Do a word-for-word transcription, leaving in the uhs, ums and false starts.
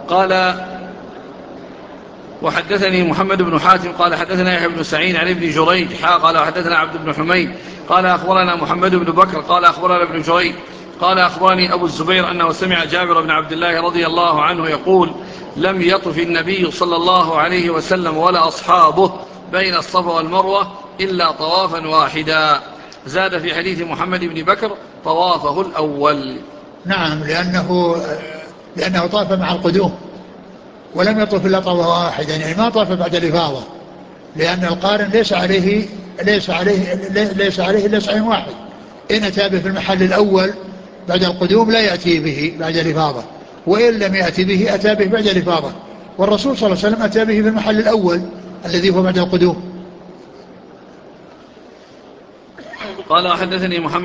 قال وحدثني محمد بن حاتم قال حدثنا يحيى بن سعيد عن ابن جريج حا قال حدثنا عبد بن حميد قال أخبرنا محمد بن بكر قال أخبرنا ابن جريج قال أخبرني أبو الزبير أنه سمع جابر بن عبد الله رضي الله عنه يقول لم يطف النبي صلى الله عليه وسلم ولا أصحابه بين الصفا والمروة إلا طوافا واحدا. زاد في حديث محمد بن بكر طوافه الأول. نعم، لأنه لأنه طاف مع القدوم ولم يطف إلا طوافا واحدا، يعني ما طاف بعد الإفاضة، لأن القارن ليس عليه ليس عليه ليس عليه إلا سعي واحد. إن أتى به في المحل الأول بعد القدوم لا يأتي به بعد الإفاضة، وإن لم يأتي به أتى به بعد الإفاضة، والرسول صلى الله عليه وسلم أتى به في المحل الأول الذي هو بعد القدوم. قال حدثني محمد